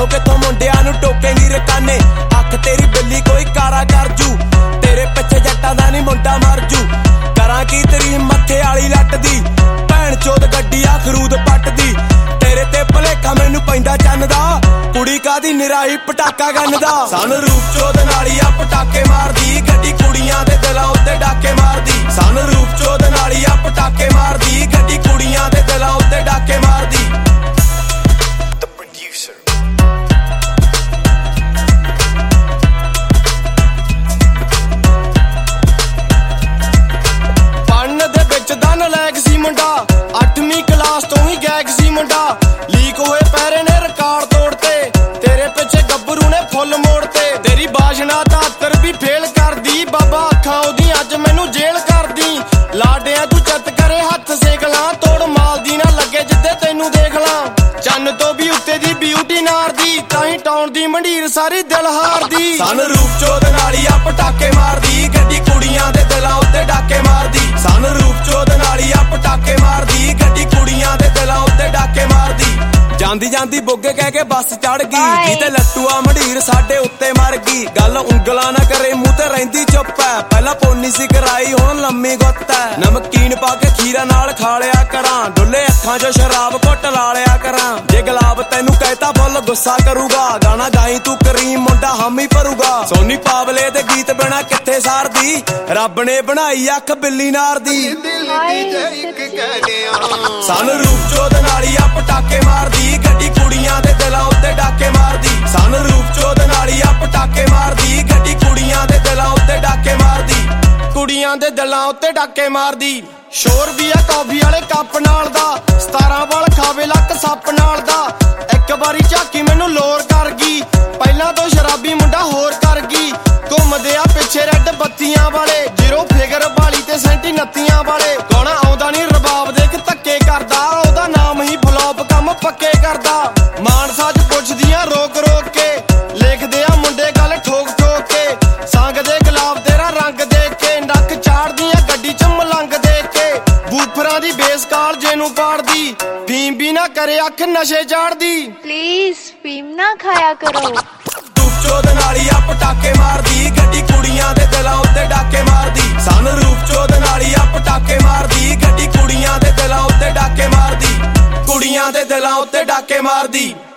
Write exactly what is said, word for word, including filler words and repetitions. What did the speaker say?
ਕਿੱਥੋਂ कित्थों मुंडियां नूं टोकेंगी रकाने अख तेरी बिल्ली कोई कारा कर जू तेरे पिछे जट्टां दा नहीं मुंडा मर जू करां की तेरी मत्थे वाली लट दी भैन चोद गड्डी आ खरूद पट दी तेरे ते भलेखा मैनू पैंदा चन्न दा कुड़ी कादी निराई पटाका गन दा सन रूप चोद नाली आ पटाके मारदी गड्डी कुड़ियां दे दिलां उत्ते डाके मारदी सन रूप चोद नाली आ पटाके मारदी गड्डी कुड़ियां दे दिलां उत्ते डाके मारदी द प्रोड्यूसर पढ़न दे विच दा नलैक सी मुंडा अठवीं क्लास तो ही गैग सी मुंडा लीक होए पैरे ने रिकॉर्ड तोड़ते तेरे पिछे गब्बरू ने फुल मोड़ते तेरी बाशना दातर भी फेल कर दी बाबा अखां ओदी अज मैनू जेल कर दी लाडिया तू चत करे हथ सेक ला तोड़ माल दी ना लगे जिद्दे तैनू देख ला चन्न तो भी उत्ते दी ब्यूटी नार दी ताहीं टाउन दी मंडीर सारी दिल हार दी सन रूप चोद नाली आ पटाके मारदी गड्डी कुड़ियां दे दिलां उत्ते डाके मारदी सन रूप चोद नाली आ पटाके मारदी गड्डी कुड़ियां दे दिलां उत्ते डाके मारदी ਜਾਂਦੀ ਜਾਂਦੀ ਬੋਗੇ ਕਹਿ ਕੇ ਬੱਸ ਚੜ ਗਈ ਜੀ ਤੇ ਲੱਟੂਆ ਮੰਡੀਰ ਸਾਡੇ ਉੱਤੇ ਮਰ ਗਈ ਗੱਲ ਉਂਗਲਾਂ ਨਾ ਕਰੇ ਮੂੰਹ ਤੇ ਰਹਿੰਦੀ ਚੁੱਪ ਐ ਪਹਿਲਾਂ ਪੋਨੀ ਸੀ ਕਰਾਈ ਹੁਣ ਲੰਮੀ ਗੁੱਤ ਐ ਨਮਕੀਨ ਪਾ ਕੇ ਖੀਰਾ ਨਾਲ ਖਾ ਲਿਆ ਕਰਾਂ ਡੁੱਲੇ ਅੱਖਾਂ 'ਚ ਸ਼ਰਾਬ ਘੁੱਟ ਲਾ ਲਿਆ ਕਰਾਂ ਜੇ ਗੁਲਾਬ ਤੈਨੂੰ ਕਹਿਤਾ ਫੁੱਲ ਗੁੱਸਾ ਕਰੂਗਾ ਗਾਣਾ ਗਾਈ ਤੂੰ ਕਰੀਮ ਮੁੰਡਾ ਹਾਮੀ ਭਰੂਗਾ ਸੋਨੀ ਪਾਵਲੇ ਦੇ ਗੀਤ ਬਿਨਾ ਕਿੱਥੇ ਸਾਰਦੀ ਰੱਬ ਨੇ ਬਣਾਈ ਅੱਖ ਬਿੱਲੀ ਨਾਰ ਦੀ ਸਨ ਰੂਪ ਚੋਦ ਨਾਲੀ ਆ ਪਟਾਕੇ ਮਾਰਦੀ गड्डी कुड़ियां दे दिलां उत्ते डाके मारदी सन रूप चोद नाली आ पटाके मारदी गड्डी कुड़ियां दे दिलां उत्ते डाके मारदी कुड़ियां दे दिलां उत्ते डाके मारदी शोर भी आ कॉफी वाले कप नाल दा सतारां वाल खावे लक सप नाल दा एक बारी झाकी मैनू लोर कर गई पहला तो शराबी मुंडा होर कर गई घुमदे आ पिछे रेड बत्तियां वाले जीरो फिगर वाली ते सेंटी नत्तियां वाले गाना आउंदा नहीं रबाब देख धक्के करदा ओदा नाम ही फ्लॉप कम पक्के करदा मानसा च पुछदियां रोक रोक के लिखदे आ मुंडे गल ठोक ठोक के संग दे गुलाब तेरा रंग देख के नक चाड़दियां गड्डी च मलंग देख के बूफरां दी बेस काल जेनू पाड़दी फीम भी ना करे अख नशे चाड़दी प्लीज फीम ना खाया करो चोद नाली आ पटाके मारदी गड्डी कुड़ियां दे दिलां उत्ते डाके मारदी सन रूप चोद नाली आ पटाके मारदी गड्डी कुड़ियां दे दिलां उत्ते डाके मारदी कुड़ियां दे दिलां उत्ते डाके मारदी।